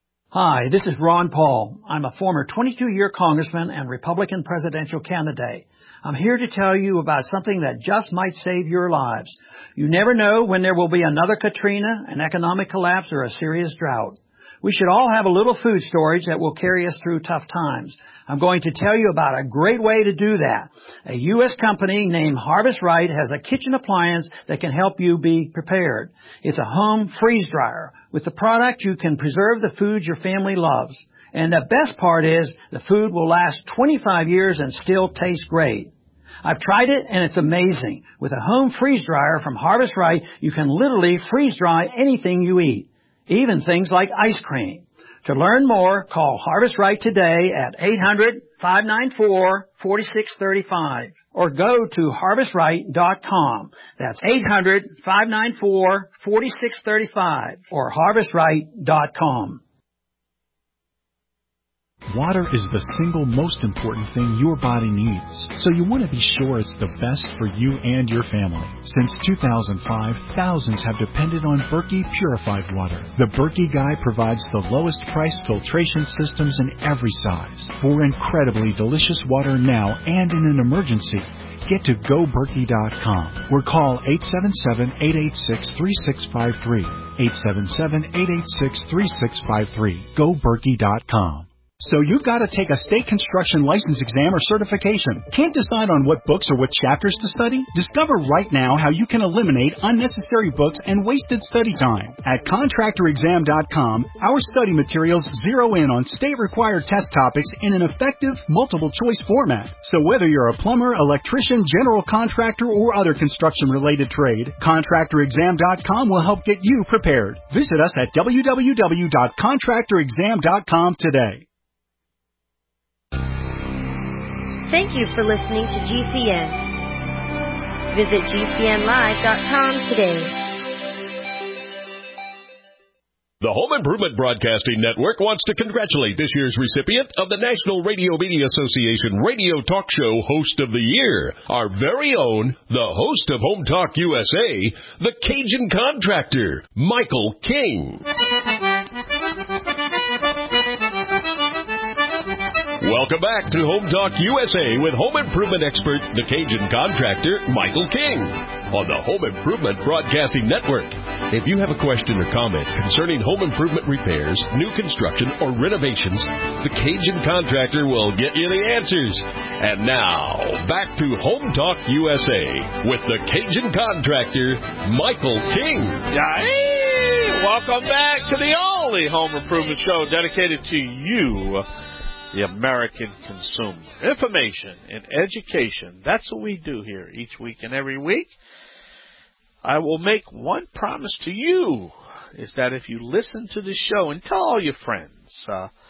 Hi, this is Ron Paul. I'm a former twenty-two-year congressman and Republican presidential candidate. I'm here to tell you about something that just might save your lives. You never know when there will be another Katrina, an economic collapse, or a serious drought. We should all have a little food storage that will carry us through tough times. I'm going to tell you about a great way to do that. A U S company named Harvest Right has a kitchen appliance that can help you be prepared. It's a home freeze dryer. With the product, you can preserve the food your family loves. And the best part is the food will last twenty-five years and still taste great. I've tried it, and it's amazing. With a home freeze dryer from Harvest Right, you can literally freeze dry anything you eat, even things like ice cream. To learn more, call Harvest Right today at eight hundred, five nine four, four six three five or go to harvest right dot com. That's eight hundred, five nine four, four six three five or harvest right dot com. Water is the single most important thing your body needs, so you want to be sure it's the best for you and your family. Since two thousand five, thousands have depended on Berkey purified water. The Berkey Guy provides the lowest price filtration systems in every size. For incredibly delicious water now and in an emergency, get to go berkey dot com or call eight seven seven, eight eight six, three six five three, eight seven seven, eight eight six, three six five three. go berkey dot com. So you've got to take a state construction license exam or certification. Can't decide on what books or what chapters to study? Discover right now how you can eliminate unnecessary books and wasted study time. At contractor exam dot com, our study materials zero in on state-required test topics in an effective, multiple-choice format. So whether you're a plumber, electrician, general contractor, or other construction-related trade, contractor exam dot com will help get you prepared. Visit us at w w w dot contractor exam dot com today. Thank you for listening to G C N. Visit G C N live dot com today. The Home Improvement Broadcasting Network wants to congratulate this year's recipient of the National Radio Media Association Radio Talk Show Host of the Year, our very own, the host of Home Talk U S A, the Cajun Contractor, Michael King. Welcome back to Home Talk U S A with home improvement expert, the Cajun Contractor, Michael King, on the Home Improvement Broadcasting Network. If you have a question or comment concerning home improvement repairs, new construction, or renovations, the Cajun Contractor will get you the answers. And now, back to Home Talk U S A with the Cajun Contractor, Michael King. Yay! Welcome back to the only home improvement show dedicated to you, the American consumer. Information and education. That's what we do here each week and every week. I will make one promise to you, is that if you listen to the show and tell all your friends, uh,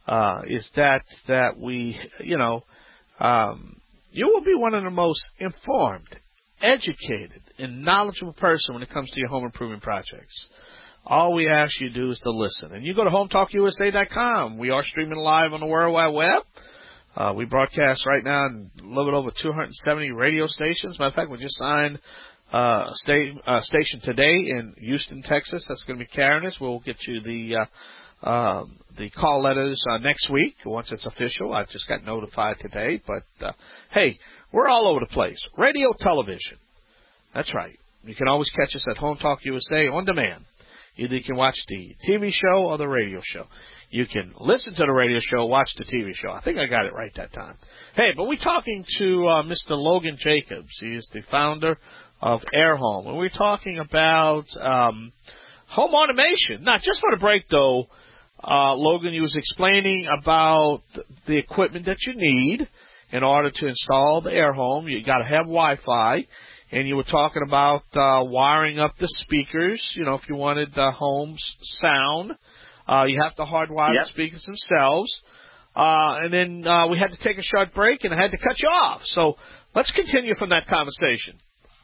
uh, is that that we, you know, um, you will be one of the most informed, educated, and knowledgeable person when it comes to your home improvement projects. All we ask you to do is to listen. And you go to home talk U S A dot com. We are streaming live on the World Wide Web. Uh, we broadcast right now in a little bit over two hundred seventy radio stations. Matter of fact, we just signed uh, a sta- uh, station today in Houston, Texas. That's going to be carrying us. We'll get you the uh, uh, the call letters uh, next week once it's official. I just got notified today. But, uh, hey, we're all over the place. Radio, television. That's right. You can always catch us at Home Talk U S A on demand. Either you can watch the T V show or the radio show. You can listen to the radio show, watch the T V show. I think I got it right that time. Hey, but we're talking to uh, Mister Logan Jacobs. He is the founder of AirHome. And we're talking about um, home automation. Not just for the break, though, uh, Logan, you was explaining about the equipment that you need in order to install the AirHome. You got to have Wi-Fi. And you were talking about uh, wiring up the speakers, you know, if you wanted the home's sound. Uh, you have to hardwire yep. the speakers themselves. Uh, and then uh, we had to take a short break, and I had to cut you off. So let's continue from that conversation.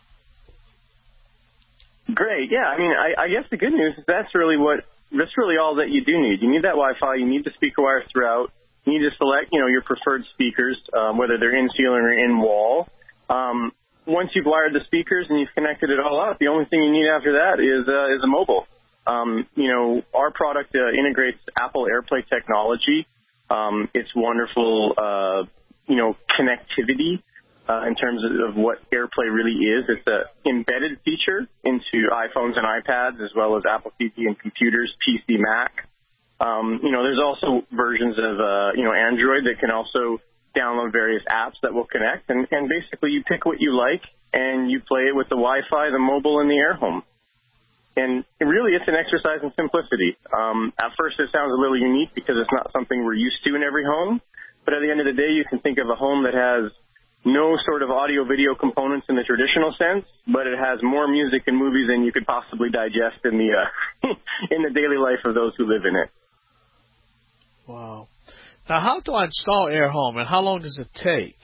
Great. Yeah, I mean, I, I guess the good news is that's really what that's really all that you do need. You need that Wi-Fi. You need the speaker wire throughout. You need to select, you know, your preferred speakers, um, whether they're in ceiling or in wall. Um, once you've wired the speakers and you've connected it all up, the only thing you need after that is uh, is a mobile. Um, you know, our product uh, integrates Apple AirPlay technology. Um, it's wonderful, uh, you know, connectivity uh, in terms of, of what AirPlay really is. It's an embedded feature into iPhones and iPads as well as Apple T V and computers, P C, Mac. Um, you know, there's also versions of, uh, you know, Android that can also download various apps that will connect. And, and basically you pick what you like and you play it with the Wi-Fi, the mobile, and the AirHome. And really, it's an exercise in simplicity. Um, at first, it sounds a little unique because it's not something we're used to in every home. But at the end of the day, you can think of a home that has no sort of audio-video components in the traditional sense, but it has more music and movies than you could possibly digest in the uh, in the daily life of those who live in it. Wow. Now, how do I install AirHome, and how long does it take?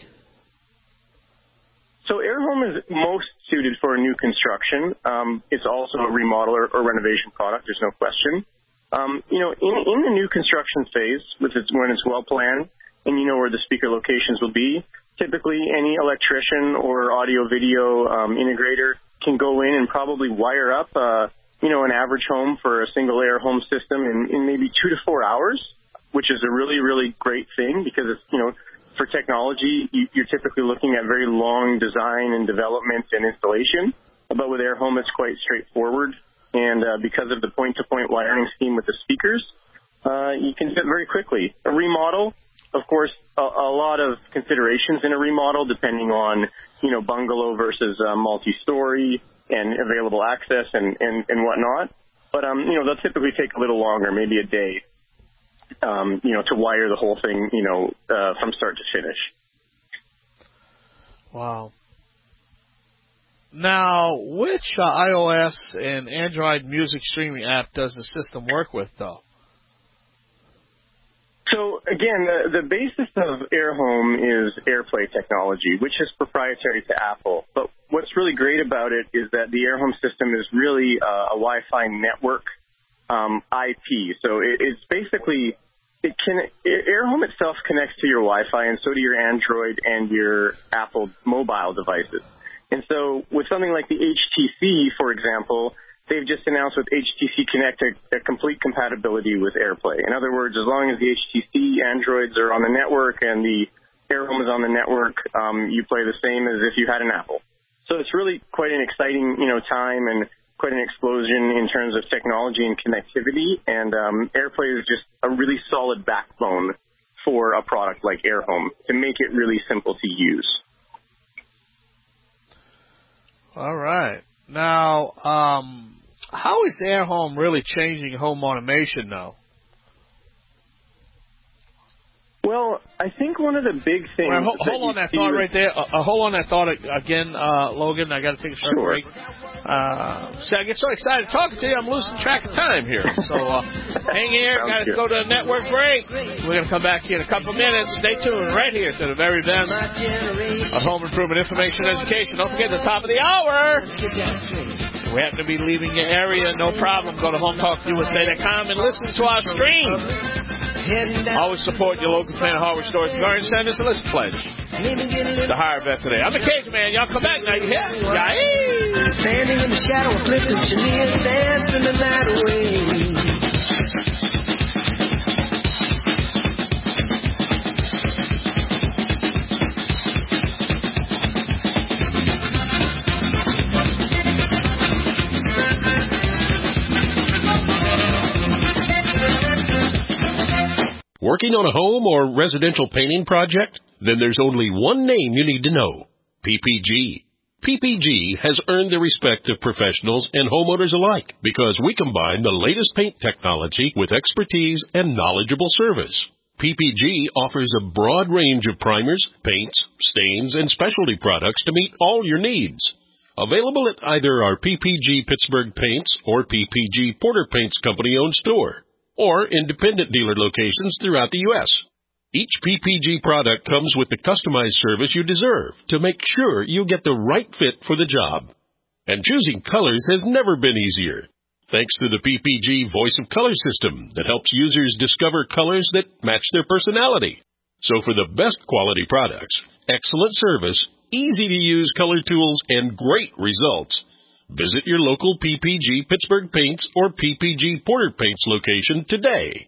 So AirHome is most suited for new construction. Um, it's also a remodel or, or renovation product. There's no question. Um, you know, in, in the new construction phase, with its, when it's well planned and you know where the speaker locations will be, typically any electrician or audio-video um, integrator can go in and probably wire up, uh, you know, an average home for a single AirHome system in, in maybe two to four hours, which is a really, really great thing because it's, you know, for technology, you, you're typically looking at very long design and development and installation. But with AirHome, it's quite straightforward. And uh, because of the point-to-point wiring scheme with the speakers, uh, you can do it very quickly. A remodel, of course, a, a lot of considerations in a remodel depending on, you know, bungalow versus uh, multi-story and available access and, and, and whatnot. But, um, you know, they'll typically take a little longer, maybe a day. Um, you know, to wire the whole thing, you know, uh, from start to finish. Wow. Now, which uh, iOS and Android music streaming app does the system work with, though? So, again, the, the basis of AirHome is AirPlay technology, which is proprietary to Apple. But what's really great about it is that the AirHome system is really uh, a Wi-Fi network um, I P. So it, it's basically... It can, AirHome itself connects to your Wi-Fi and so do your Android and your Apple mobile devices. And so with something like the H T C, for example, they've just announced with H T C Connect a, a complete compatibility with AirPlay. In other words, as long as the H T C Androids are on the network and the AirHome is on the network, um, you play the same as if you had an Apple. So it's really quite an exciting, you know, time and quite an explosion in terms of technology and connectivity, and um, AirPlay is just a really solid backbone for a product like AirHome to make it really simple to use. All right. Now, um, how is AirHome really changing home automation now? Well, I think one of the big things. Right, hold, hold on that thought right there. Uh, uh, hold on that thought again, uh, Logan. I got to take a short sure. break. Uh, see, I get so excited talking to you, I'm losing track of time here. So uh, hang here. Got to go to a network break. We're going to come back here in a couple minutes. Stay tuned right here to the very best of home improvement information and education. Don't forget the top of the hour. We happen to be leaving your area, no problem. Go to home talk U S A dot com and listen to our stream. Always support your local Planet hardware stores, garden centers, and listen pledge. The higher bet today. I'm the Cage Man. Y'all come back now. You hear? Yeah. Standing in the shadow of Clifton Chenier, dancing the night away. Working on a home or residential painting project? Then there's only one name you need to know. P P G. P P G has earned the respect of professionals and homeowners alike because we combine the latest paint technology with expertise and knowledgeable service. P P G offers a broad range of primers, paints, stains, and specialty products to meet all your needs. Available at either our P P G Pittsburgh Paints or P P G Porter Paints Company-owned store, or independent dealer locations throughout the U S Each P P G product comes with the customized service you deserve to make sure you get the right fit for the job. And choosing colors has never been easier, thanks to the P P G Voice of Color system that helps users discover colors that match their personality. So for the best quality products, excellent service, easy-to-use color tools, and great results, visit your local P P G Pittsburgh Paints or P P G Porter Paints location today.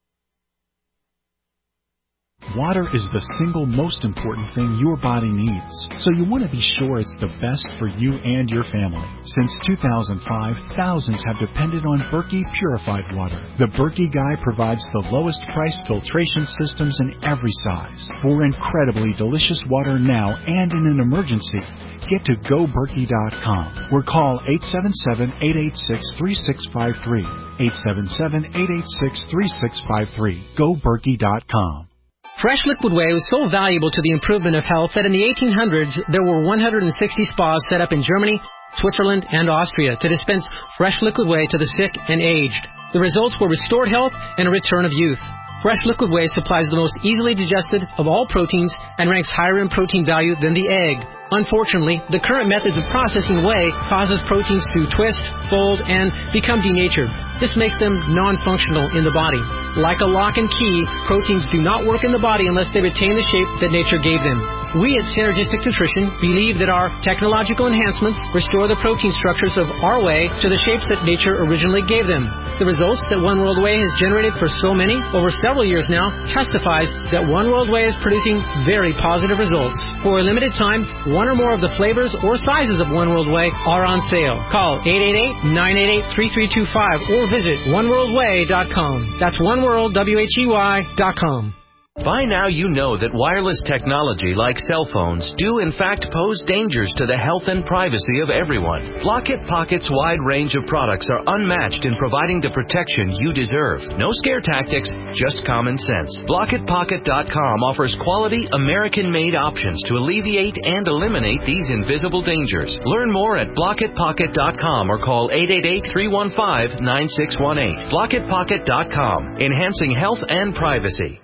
Water is the single most important thing your body needs, so you want to be sure it's the best for you and your family. Since two thousand five, thousands have depended on Berkey purified water. The Berkey Guy provides the lowest priced filtration systems in every size. For incredibly delicious water now and in an emergency, get to go berkey dot com or call eight seven seven, eight eight six, three six five three. eight seven seven, eight eight six, three six five three. go berkey dot com. Fresh Liquid Whey was so valuable to the improvement of health that in the eighteen hundreds, there were one hundred sixty spas set up in Germany, Switzerland, and Austria to dispense fresh liquid whey to the sick and aged. The results were restored health and a return of youth. Fresh Liquid Whey supplies the most easily digested of all proteins and ranks higher in protein value than the egg. Unfortunately, the current methods of processing whey causes proteins to twist, fold, and become denatured. This makes them non-functional in the body. Like a lock and key, proteins do not work in the body unless they retain the shape that nature gave them. We at Synergistic Nutrition believe that our technological enhancements restore the protein structures of our whey to the shapes that nature originally gave them. The results that One World Whey has generated for so many, over several years now, testifies that One World Whey is producing very positive results. For a limited time, one or more of the flavors or sizes of One World Whey are on sale. Call eight eight eight, nine eight eight, three three two five or visit one world way dot com. That's oneworld, W H E Y, dot com. By now you know that wireless technology like cell phones do in fact pose dangers to the health and privacy of everyone. Blockit Pocket's wide range of products are unmatched in providing the protection you deserve. No scare tactics, just common sense. Blockit Pocket dot com offers quality American-made options to alleviate and eliminate these invisible dangers. Learn more at Blockit Pocket dot com or call eight eight eight, three one five, nine six one eight. Blockit Pocket dot com, enhancing health and privacy.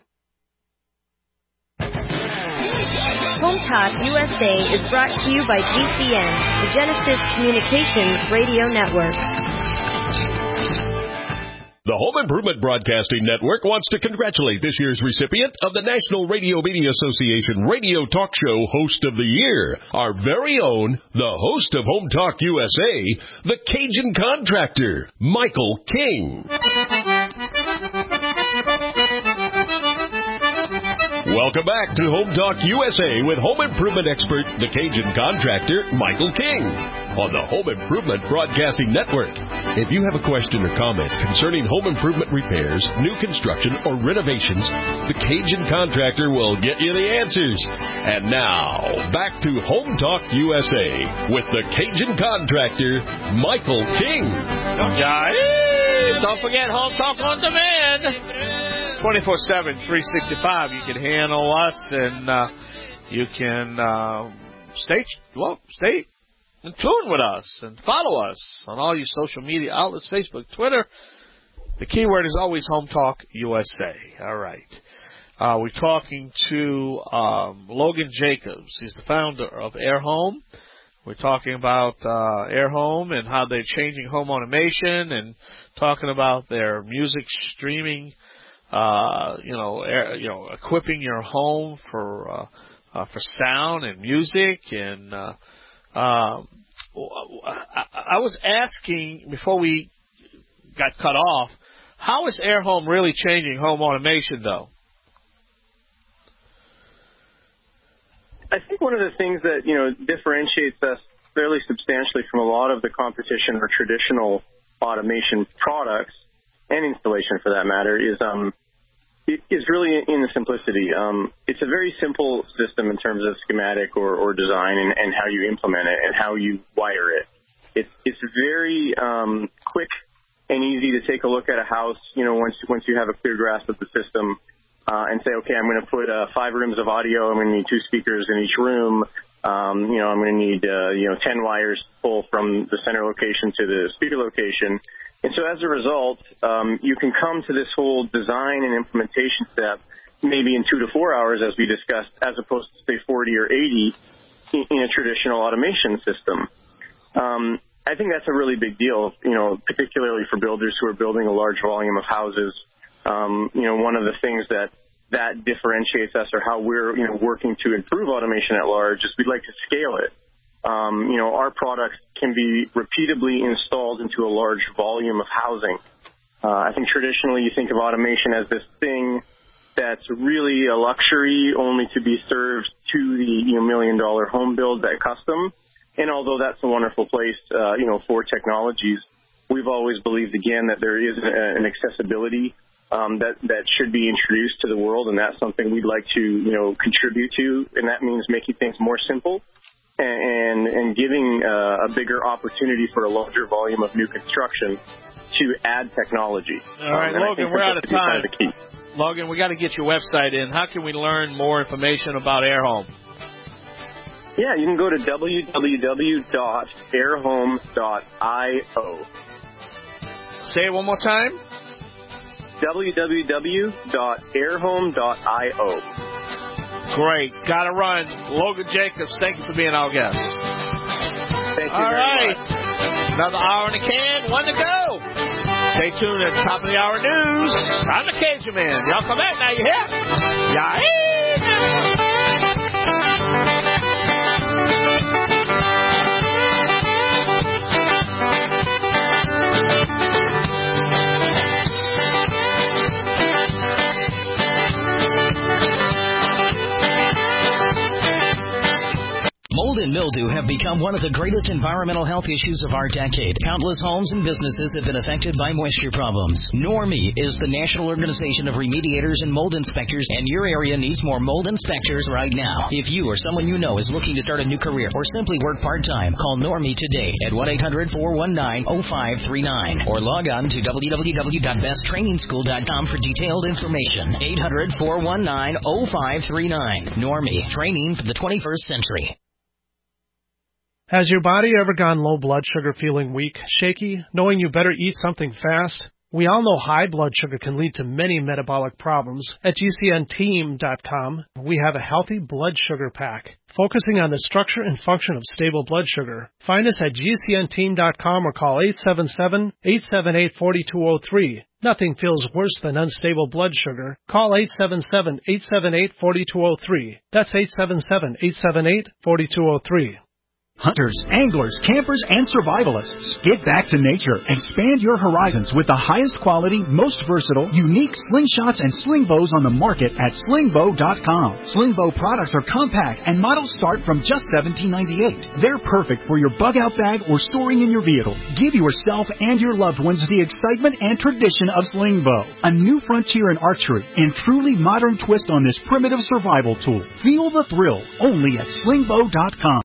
Home Talk U S A is brought to you by G C N, the Genesis Communications Radio Network. The Home Improvement Broadcasting Network wants to congratulate this year's recipient of the National Radio Media Association Radio Talk Show Host of the Year, our very own, the host of Home Talk U S A, the Cajun Contractor, Michael King. Welcome back to Home Talk U S A with home improvement expert, the Cajun Contractor, Michael King, on the Home Improvement Broadcasting Network. If you have a question or comment concerning home improvement repairs, new construction, or renovations, the Cajun Contractor will get you the answers. And now, back to Home Talk U S A with the Cajun Contractor, Michael King. Don't forget Home Talk on Demand. twenty-four seven, three sixty-five. You can handle us, and uh, you can uh, stay, well, stay in tune with us and follow us on all your social media outlets, Facebook, Twitter. The keyword is always Home Talk U S A. All right. Uh, we're talking to um, Logan Jacobs. He's the founder of Air Home. We're talking about uh, Air Home and how they're changing home automation, and talking about their music streaming, uh, you know, air, you know, equipping your home for uh, uh, for sound and music. And uh, um, I, I was asking before we got cut off, how is Air Home really changing home automation, though? I think one of the things that, you know, differentiates us fairly substantially from a lot of the competition or traditional automation products and installation, for that matter, is um, it is really in the simplicity. Um, it's a very simple system in terms of schematic or, or design, and, and how you implement it and how you wire it. It's it's very um, quick and easy to take a look at a house, you know, once once you have a clear grasp of the system, uh, and say, okay, I'm going to put uh, five rooms of audio. I'm going to need two speakers in each room. Um, you know, I'm going to need, uh, you know, ten wires to pull from the center location to the speaker location. And so as a result, um, you can come to this whole design and implementation step maybe in two to four hours, as we discussed, as opposed to, say, forty or eighty in, in a traditional automation system. Um, I think that's a really big deal, you know, particularly for builders who are building a large volume of houses. Um, you know, one of the things that that differentiates us, or how we're, you know, working to improve automation at large, is we'd like to scale it. Um, you know, our products can be repeatably installed into a large volume of housing. Uh, I think traditionally you think of automation as this thing that's really a luxury, only to be served to the, you know, million dollar home build at custom. And although that's a wonderful place, uh, you know, for technologies, we've always believed, again, that there is an accessibility um, that, that should be introduced to the world, and that's something we'd like to, you know, contribute to. And that means making things more simple and, and giving uh, a bigger opportunity for a larger volume of new construction to add technology. All right, um, Logan, we're out of time. Kind of the key. Logan, we got to get your website in. How can we learn more information about Air Home? Yeah, you can go to w w w dot air home dot i o. Say it one more time. w w w dot air home dot i o. Great. Got to run. Logan Jacobs, thank you for being our guest. Thank you All very right. much. Another hour in the can, one to go. Stay tuned at the top of the hour news. I'm the Cajun Man. Y'all come back now, you hear? Yeah. Mold and mildew have become one of the greatest environmental health issues of our decade. Countless homes and businesses have been affected by moisture problems. NORMI is the National Organization of Remediators and Mold Inspectors, and your area needs more mold inspectors right now. If you or someone you know is looking to start a new career or simply work part-time, call NORMI today at one eight hundred, four one nine, oh five three nine or log on to w w w dot best training school dot com for detailed information. eight hundred, four one nine, oh five three nine. NORMI, training for the twenty-first century. Has your body ever gone low blood sugar, feeling weak, shaky, knowing you better eat something fast? We all know high blood sugar can lead to many metabolic problems. At G C N team dot com, we have a healthy blood sugar pack, focusing on the structure and function of stable blood sugar. Find us at G C N team dot com or call eight seven seven, eight seven eight, four two zero three. Nothing feels worse than unstable blood sugar. Call eight seven seven, eight seven eight, four two zero three. That's eight seven seven, eight seven eight, four two zero three. Hunters, anglers, campers, and survivalists. Get back to nature. Expand your horizons with the highest quality, most versatile, unique slingshots and sling bows on the market at sling bow dot com. Sling bow products are compact and models start from just seventeen ninety-eight. They're perfect for your bug out bag or storing in your vehicle. Give yourself and your loved ones the excitement and tradition of sling bow. A new frontier in archery and truly modern twist on this primitive survival tool. Feel the thrill only at sling bow dot com.